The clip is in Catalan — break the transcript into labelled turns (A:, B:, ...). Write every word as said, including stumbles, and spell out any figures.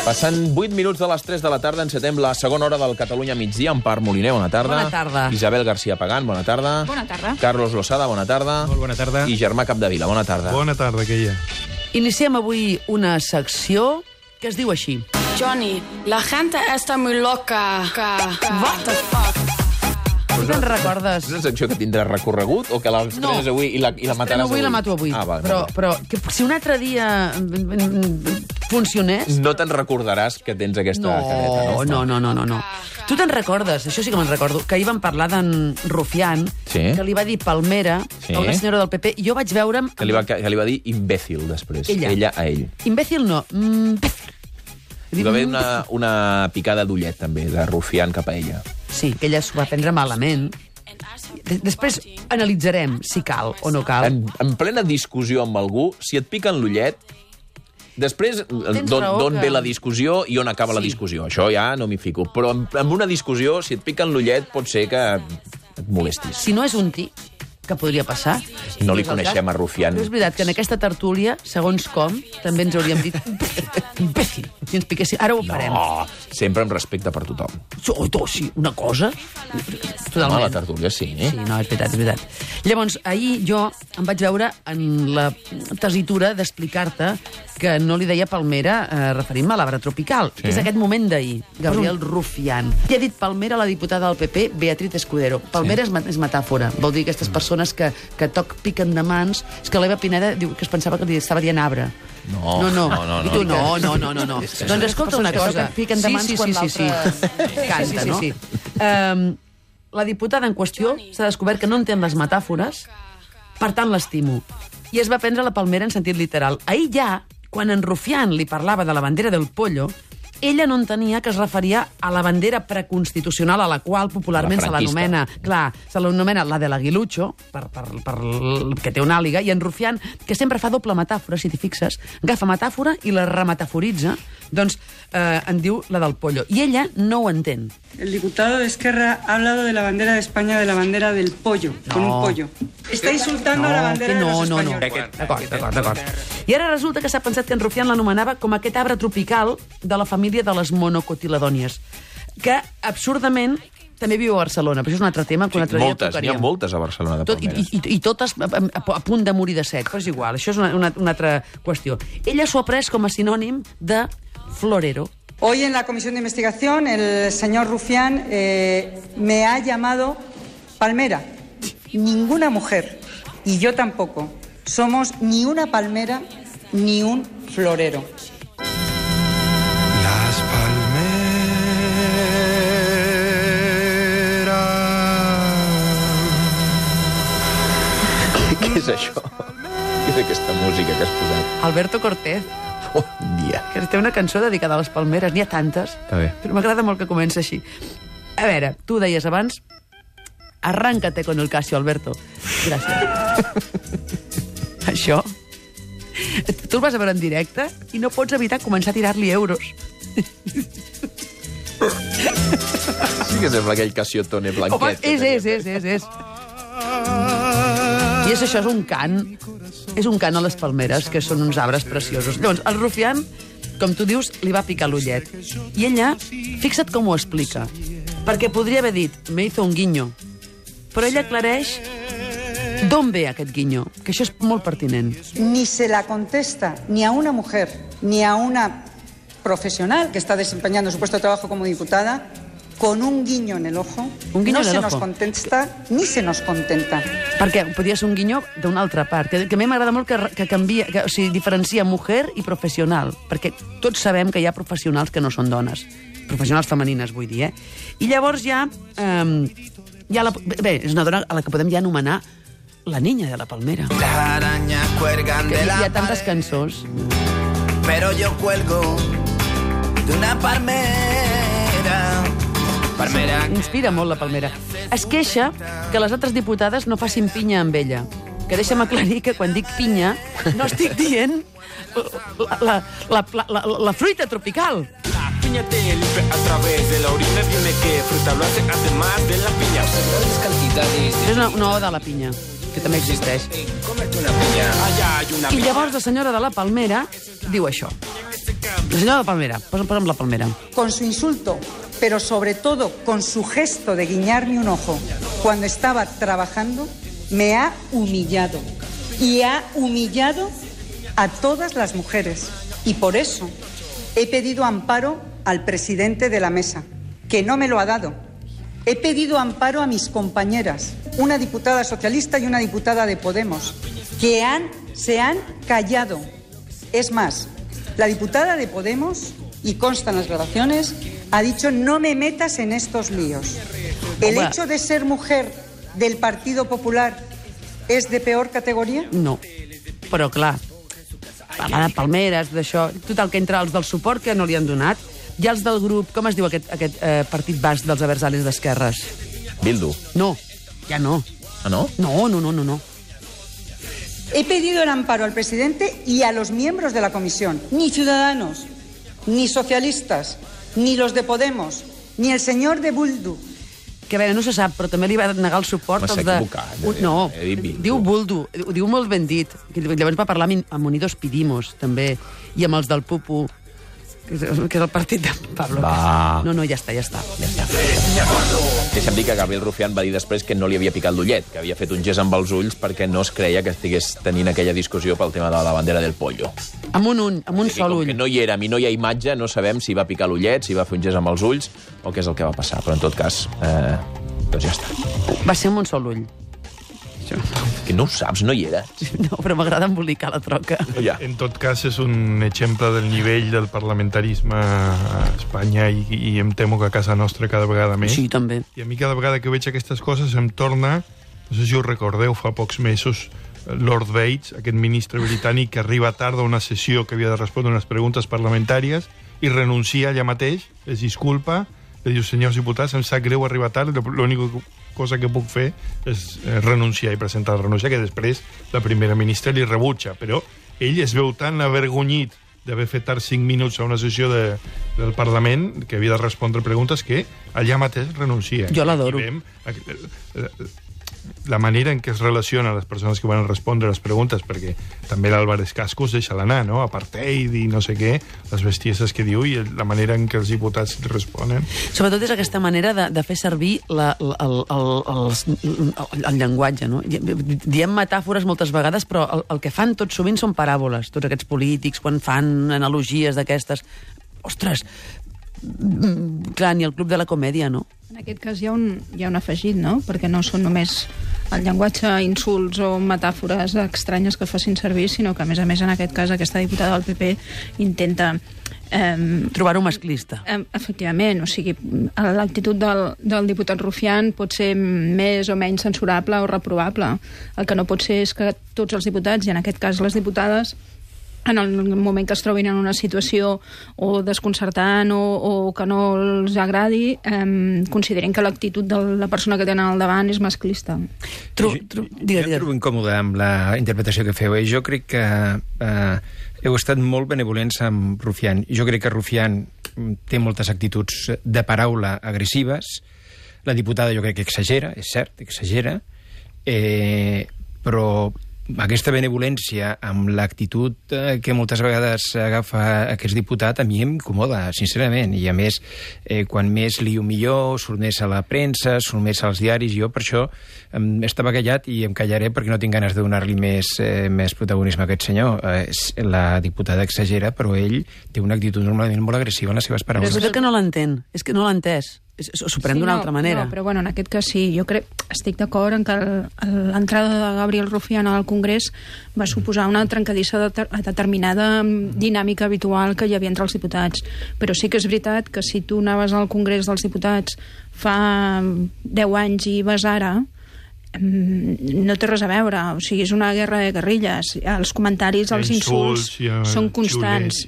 A: Passant vuit minuts de les tres de la tarda, encetem la segona hora del Catalunya migdia. Empar Moliner, bona tarda.
B: Bona tarda.
A: Isabel García Pagán, bona tarda.
C: Bona tarda.
A: Carlos Losada, bona tarda.
D: Molt bona tarda.
A: I Germà Capdevila, bona tarda.
D: Bona tarda, que hi ha.
B: Iniciem avui una secció que es diu així.
E: Johnny, la gente está muy loca. What the fuck?
B: Tu te'n recordes?
A: És una secció que tindrà recorregut o que la estrenes
B: No.
A: avui i la, i la mataràs
B: avui? la mato avui.
A: Ah, vale,
B: però,
A: vale.
B: però que si un altre dia funcionés...
A: No te'n recordaràs que tens aquesta
B: No,
A: careta, no?
B: no, no, no, no, no. Tu te'n recordes, això sí que me'n recordo, que ahir vam parlar d'en Rufián,
A: Sí.
B: que li va dir Palmera
A: Sí.
B: a una senyora del P P, i jo vaig veure'm...
A: Que li va, que li va dir imbècil, després.
B: Ella.
A: Ella a ell.
B: Imbècil no, imbècil.
A: Hi va haver una, una picada d'ullet, també, de Rufián cap a ella.
B: Sí, que ella s'ho va prendre malament. De- Després analitzarem si cal o no cal.
A: En, en plena discussió amb algú, si et piquen l'ullet, després d'on
B: raó
A: d'on
B: que-
A: ve la discussió i on acaba la
B: Sí.
A: discussió. Això ja no m'hi fico. Però en, en una discussió, si et piquen l'ullet, pot ser que et molestis.
B: Si no és un tic, que podria passar...
A: No li
B: és el
A: coneixem
B: cas.
A: a Rufián.
B: Però és veritat que en aquesta tertúlia, segons com, també ens hauríem dit imbècil, si ens piquessin. Ara ho farem.
A: No, sempre amb respecte per tothom.
B: Oh, oh, sí, una cosa...
A: Home,
B: Totalment.
A: la tertúlia sí.
B: Sí, no, és veritat, és veritat. Llavors, ahir jo em vaig veure en la tesitura d'explicar-te que no li deia Palmera eh, referint-me a l'arbre tropical, sí. que és aquest moment d'ahir, Gabriel Rufián. I ha dit Palmera a la diputada del P P, Beatriz Escudero. Palmera sí. és, és metàfora, vol dir aquestes persones que, que toc piquen de mans. És que l'Eva Pineda diu que es pensava que li estava dient arbre.
A: No,
B: No, no,
A: no, no,
B: I tu
A: no.
B: no, no, no, no. no. Doncs escolta una cosa.
C: Piquen de mans
B: sí, sí,
C: quan
B: sí, sí,
C: l'altre
B: sí. Canta, no? Sí, sí, sí. Um, la diputada en qüestió s'ha descobert que no entén les metàfores, per tant l'estimo. I es va prendre la palmera en sentit literal. Ahir ja, quan en Rufián li parlava de la bandera del pollo, ella no entenia que es referia a la bandera preconstitucional a la qual popularment
A: La
B: se
A: franquista.
B: l'anomena, clar, se l'anomena la de l'aguilucho, per, per, per, que té una àliga, i en Rufián, que sempre fa doble metàfora, si t'hi fixes, agafa metàfora i la remetaforitza, doncs eh, en diu la del pollo. I ella no ho entén.
F: El diputado de Esquerra ha hablado de la bandera de España, de la bandera del pollo,
B: No.
F: con un pollo. Está insultando a la bandera
B: que no,
F: de los
B: no, no.
F: españoles.
B: D'acord, d'acord, d'acord. I ara resulta que s'ha pensat que en Rufián l'anomenava com aquest arbre tropical de la família de les monocotiledònies, que absurdament també viu a Barcelona, però això és un altre tema que un altre dia
A: Moltes, n'hi ha
B: tocaríem.
A: moltes a Barcelona de
B: Tot, i,
A: palmeres.
B: i, I totes a, a, a punt de morir de set, però és igual, això és una, una, una altra qüestió. Ella s'ho ha pres com a sinònim de florero.
F: Hoy en la comisión de investigación el señor Rufián eh, me ha llamado palmera. Ninguna mujer, y yo tampoco, somos ni una palmera ni un florero.
D: Las palmeras.
A: Què és això? Què és aquesta música que has posat?
B: Alberto Cortés,
A: Oh, dia.
B: que té una cançó dedicada a les palmeres, n'hi ha tantes,
A: Està bé.
B: però m'agrada molt que comença així. A veure, tu deies abans, arráncate con el Casio, Alberto. Gràcies. Això, tu el vas a veure en directe i no pots evitar començar a tirar-li euros.
A: Sí que sembla aquell Cassiotone blanquet.
B: Home,
A: que
B: és,
A: tenia.
B: és, és, és, és. I és això, és un cant. És un cant a les palmeres, que són uns arbres preciosos. Llavors, el Rufián, com tu dius, li va picar l'ullet. I ella, fixa't com ho explica. Perquè podria haver dit, me hizo un guiño. Però ella aclareix d'on ve aquest guiño, que això és molt pertinent.
F: Ni se la contesta ni a una mujer ni a una profesional que está desempeñando su puesto de trabajo como diputada con un guiño en el ojo.
B: Un guiño
F: no
B: en el
F: se nos
B: ojo.
F: contesta ni se nos contenta.
B: Perquè podria ser un guinyó d'una altra part, que, que a mi m'agrada molt que, que canvia, que, o sigui, diferencia mujer i professional, perquè tots sabem que hi ha professionals que no són dones, professionals femenines, vull dir, eh? I llavors ja, eh, ja la, bé, és una dona a la que podem ja anomenar la niña de la palmera.
G: Las arañas cuelgan
B: Que
G: de
B: hi
G: la
B: ha tantes
G: pared,
B: cançons.
G: pero yo cuelgo de una palmera. Palmera.
B: Inspira molt la palmera. Es queixa que les altres diputades no facin pinya amb ella. Que deixa'm aclarir que quan dic pinya no estic dient la, la, la, la, la fruita tropical.
H: La piña te limpia a través de la orina. Dime qué fruta lo hace además de la piña.
G: Grandes cantidades
B: És una, una oda a la pinya, que també existeix.
G: comerte una piña.
H: Allá hay una
B: I llavors la senyora de la Palmera diu això.
H: en este cambio.
B: La senyora Palmera, posa'm, posa'm la Palmera.
F: Con su insulto, pero sobre todo con su gesto de guiñarme un ojo cuando estaba trabajando, me ha humillado. Y ha humillado a todas las mujeres. Y por eso he pedido amparo al presidente de la mesa, que no me lo ha dado. He pedido amparo a mis compañeras, una diputada socialista y una diputada de Podemos, que han, se han callado. Es más, la diputada de Podemos, y constan las grabaciones, ha dicho: no me metas en estos líos. ¿El
B: Home.
F: hecho de ser mujer del Partido Popular és de peor categoria?
B: No, però clar, parlar de palmeres, d'això... Total, que entre els del suport que no li han donat, i els del grup, com es diu aquest, aquest eh, partit basc dels aversales d'esquerres?
A: Bildu.
B: No, ja no.
A: Ah, no?
B: No, no, no, no, no.
F: He pedido el amparo al presidente y a los miembros de la comisión. Ni Ciudadanos, ni socialistas, ni los de Podemos, ni el señor de Bildu.
B: Que a veure, no se sap, però també li va negar el suport
A: M'ha
B: als de...
A: equivocat,
B: Un- No,
A: he dit Bildu.
B: diu Buldu, ho diu molt ben dit. Que llavors va parlar amb, amb Unidos Pidimos, també, i amb els del Pupu, que és, que és el partit de Pablo.
A: Va.
B: No, no, ja està, ja està. Ja està.
A: Deixa'm dir que Gabriel Rufián va dir després que no li havia picat l'ullet, que havia fet un gest amb els ulls perquè no es creia que estigués tenint aquella discussió pel tema de la bandera del pollo.
B: Amb un ull, amb un
A: És a dir,
B: sol
A: com
B: ull.
A: que no hi érem i no hi ha imatge, no sabem si va picar l'ullet, si va fer un gest amb els ulls o què és el que va passar. Però en tot cas, eh, doncs ja està.
B: Va ser amb un sol ull.
A: Que no ho saps, no hi era.
B: No, però m'agrada embolicar la troca.
A: No hi ha.
C: En tot cas, és un exemple del nivell del parlamentarisme a Espanya i, i em temo que a casa nostra cada vegada més.
B: Sí, també.
C: I a mi cada vegada que veig aquestes coses em torna, no sé si us recordeu, fa pocs mesos, Lord Bates, aquest ministre britànic que arriba tard a una sessió que havia de respondre unes preguntes parlamentàries i renuncia allà mateix, es disculpa, li diu: senyors diputats, em sap greu arribar tard, l'única cosa que puc fer és eh, renunciar i presentar la renúncia, que després la primera ministra li rebutja, però ell es veu tan avergonyit d'haver fet tard cinc minuts a una sessió de, del Parlament que havia de respondre preguntes que allà mateix renuncia.
B: Jo l'adoro.
C: I veiem la manera en què es relacionen les persones que van respondre les preguntes, perquè també l'Álvarez Casco es deixa l'anar, no? Apartheid i no sé què, les bestieses que diu, i la manera en què els diputats responen.
B: Sobretot és aquesta manera de, de fer servir la, la, el, el, el, el, el llenguatge, no? Diem metàfores moltes vegades, però el, el que fan tot sovint són paràboles, tots aquests polítics, quan fan analogies d'aquestes. Ostres, clar, ni el Club de la Comèdia, no?
D: En aquest cas hi ha, un, hi ha un afegit, no? Perquè no són només el llenguatge, insults o metàfores estranyes que facin servir, sinó que, a més a més, en aquest cas, aquesta diputada del P P intenta... Eh,
B: Trobar-ho masclista.
D: eh, efectivament, o sigui, l'actitud del, del diputat Rufián pot ser més o menys censurable o reprovable. El que no pot ser és que tots els diputats, i en aquest cas les diputades, en el moment que es trobin en una situació o desconcertant o, o que no els agradi, eh, consideren que l'actitud de la persona que tenen al davant és masclista.
B: Tru, tru, digue,
I: Jo em
B: digue.
I: trobo incòmode amb la interpretació que feu. Eh? Jo crec que eh, heu estat molt benevolents amb Rufián. Jo crec que Rufián té moltes actituds de paraula agressives. La diputada jo crec que exagera, és cert, exagera, eh, però aquesta benevolència amb l'actitud eh, que moltes vegades agafa aquest diputat a mi em incomoda, sincerament, i a més, eh, quan més liu millor, surt més a la premsa, surt més als diaris. Jo per això em, estava callat i em callaré perquè no tinc ganes de donar-li més, eh, més protagonisme a aquest senyor. Eh, la diputada exagera, però ell té una actitud normalment molt agressiva en les seves
B: Però
I: paraules.
B: és que no l'entén, és que no l'ha entès. S'ho pren d'una
D: no,
B: altra manera.
D: No, però bueno, en aquest cas sí. Jo crec, estic d'acord en que l'entrada de Gabriel Rufián al Congrés va suposar una trencadissa de a determinada dinàmica habitual que hi havia entre els diputats. Però sí que és veritat que si tu anaves al Congrés dels Diputats fa deu anys i vas ara, no té res a veure, o sigui, és una guerra de guerrilles, els comentaris, els insults,
C: Insults, ja,
D: són constants,